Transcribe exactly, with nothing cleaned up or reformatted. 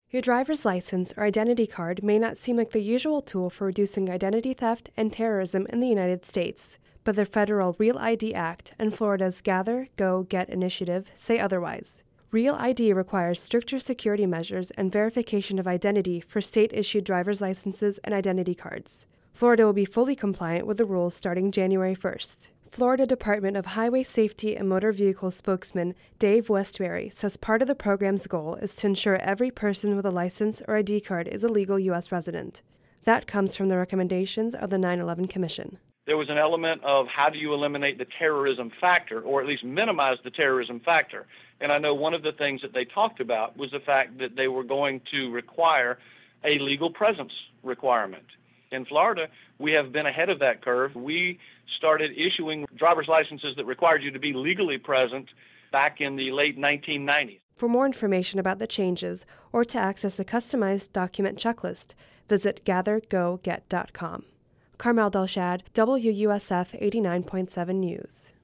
Your driver's license or identity card may not seem like the usual tool for reducing identity theft and terrorism in the United States, but the federal Real I D Act and Florida's Gather, Go, Get initiative say otherwise. Real I D requires stricter security measures and verification of identity for state-issued driver's licenses and identity cards. Florida will be fully compliant with the rules starting January first. Florida Department of Highway Safety and Motor Vehicles spokesman Dave Westbury says part of the program's goal is to ensure every person with a license or I D card is a legal U S resident. That comes from the recommendations of the nine eleven Commission. There was an element of how do you eliminate the terrorism factor, or at least minimize the terrorism factor. And I know one of the things that they talked about was the fact that they were going to require a legal presence requirement. In Florida, we have been ahead of that curve. We started issuing driver's licenses that required you to be legally present back in the late nineteen nineties. For more information about the changes or to access a customized document checklist, visit gather go get dot com. Carmel Delshad, W U S F eighty-nine point seven News.